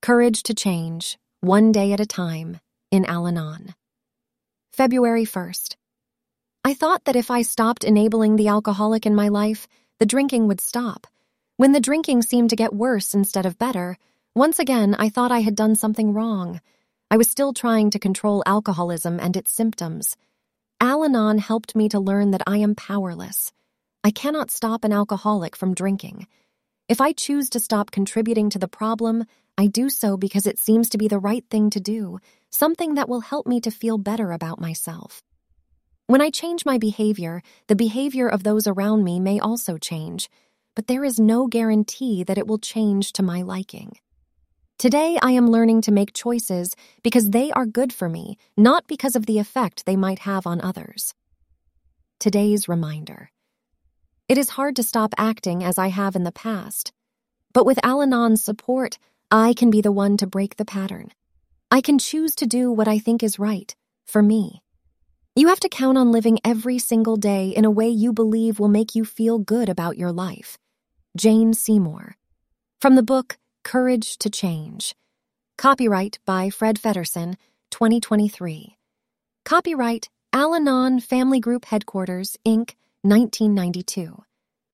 Courage to Change, One Day at a Time, in Al-Anon. February 1st. I thought that if I stopped enabling the alcoholic in my life, the drinking would stop. When the drinking seemed to get worse instead of better, once again I thought I had done something wrong. I was still trying to control alcoholism and its symptoms. Al-Anon helped me to learn that I am powerless. I cannot stop an alcoholic from drinking. If I choose to stop contributing to the problem, I do so because it seems to be the right thing to do, something that will help me to feel better about myself. When I change my behavior, the behavior of those around me may also change, but there is no guarantee that it will change to my liking. Today, I am learning to make choices because they are good for me, not because of the effect they might have on others. Today's reminder. It is hard to stop acting as I have in the past, but with Al-Anon's support, I can be the one to break the pattern. I can choose to do what I think is right, for me. You have to count on living every single day in a way you believe will make you feel good about your life. Jane Seymour. From the book, Courage to Change. Copyright by Fred Feddersen, 2023. Copyright Al-Anon Family Group Headquarters, Inc., 1992.